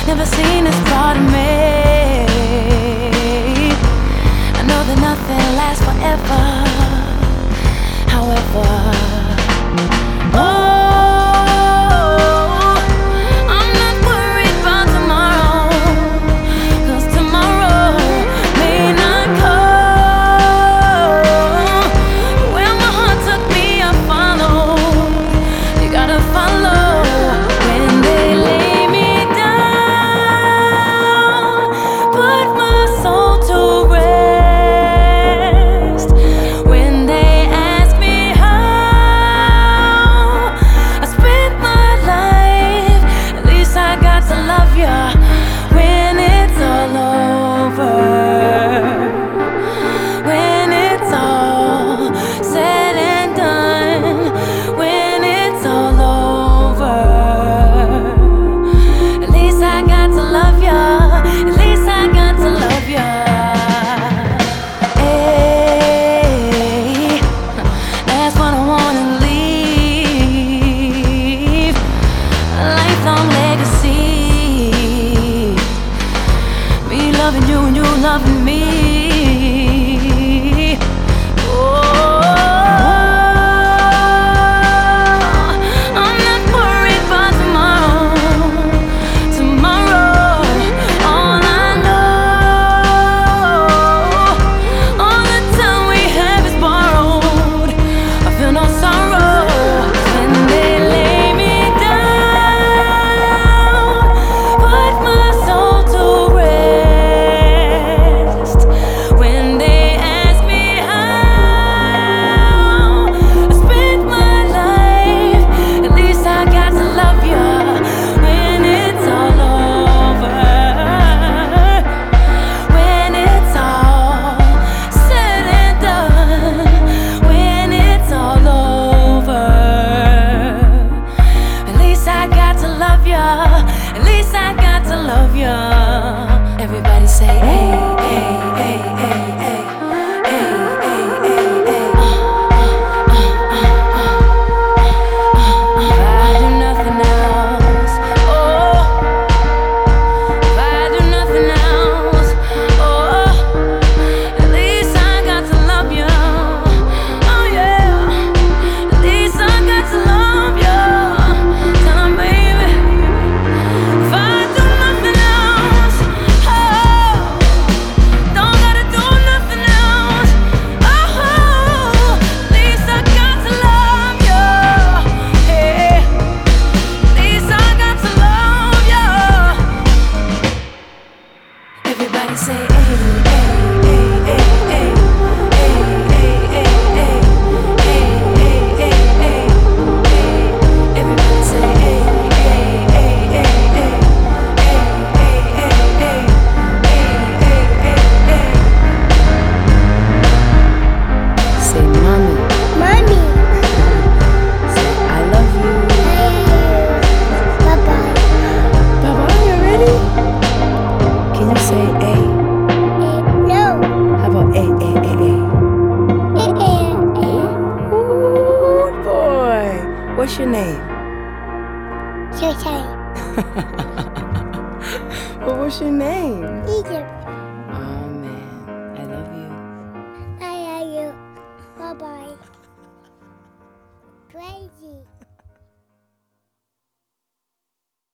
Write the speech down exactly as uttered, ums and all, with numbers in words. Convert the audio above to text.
never seen this part of me. I know that nothing lasts forever. However, oh, I'm not worried about tomorrow, 'cause tomorrow may not come. Where my heart took me, I follow. You gotta follow. When they lay me down, put my soul to rest. When they ask me how I spent my life, at least I got to love ya. When it's all over, when it's all said and done, when it's all over, at least I got to love ya. At least I got to love ya. Hey, that's what I wanna leave, a lifelong legacy. Me loving you and you loving me. Oh, I'm not worried about tomorrow. Tomorrow, all I know, all the time we have is borrowed. I feel no sorrow when they lay me down, put my soul to rest. When they ask me how I spent my life, at least I got to love ya. When it's all over, when it's all said and done, when it's all over, at least I got to love ya. At least I got to love ya. Everybody say, hey, hey, hey, hey, hey, hey, hey, hey, hey. If I do nothing else, oh, if I do nothing else, oh, at least I got to love ya. Oh yeah, at least I got to love ya. Tell 'em, baby, if I do nothing else, oh, don't gotta do nothing else. Oh, at least I got to love ya. Hey, at least I got to love ya. Everybody say, hey, hey, hey, hey, hey, hey, hey, hey, hey, hey, hey, hey, hey. Everybody say, hey, hey, hey, hey, hey, hey, hey, hey, hey, hey, hey. Say, mommy, Mommy, say, I love you. bye bye. Baba, are you ready? Can you say A? No, How about A, A, A, A? eh, eh, eh. Ooh, boy. What's your name? So sorry. Well, what's your name? Egypt.